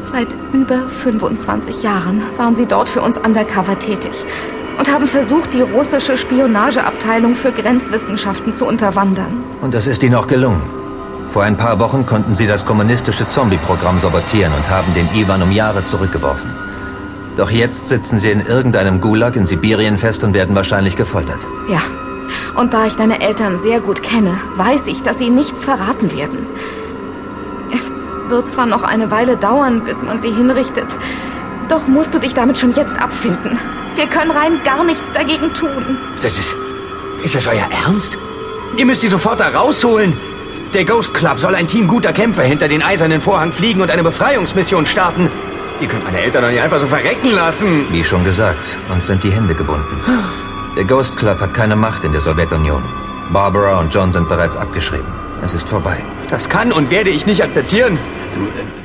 Seit über 25 Jahren waren sie dort für uns undercover tätig und haben versucht, die russische Spionageabteilung für Grenzwissenschaften zu unterwandern. Und das ist ihnen auch gelungen. Vor ein paar Wochen konnten sie das kommunistische Zombie-Programm sabotieren und haben den Iwan um Jahre zurückgeworfen. Doch jetzt sitzen sie in irgendeinem Gulag in Sibirien fest und werden wahrscheinlich gefoltert. Ja, und da ich deine Eltern sehr gut kenne, weiß ich, dass sie nichts verraten werden. Es wird zwar noch eine Weile dauern, bis man sie hinrichtet, doch musst du dich damit schon jetzt abfinden. Wir können rein gar nichts dagegen tun. Ist das euer Ernst? Ihr müsst die sofort da rausholen. Der Ghost Club soll ein Team guter Kämpfer hinter den eisernen Vorhang fliegen und eine Befreiungsmission starten. Ihr könnt meine Eltern doch nicht einfach so verrecken lassen. Wie schon gesagt, uns sind die Hände gebunden. Der Ghost Club hat keine Macht in der Sowjetunion. Barbara und John sind bereits abgeschrieben. Es ist vorbei. Das kann und werde ich nicht akzeptieren. Du,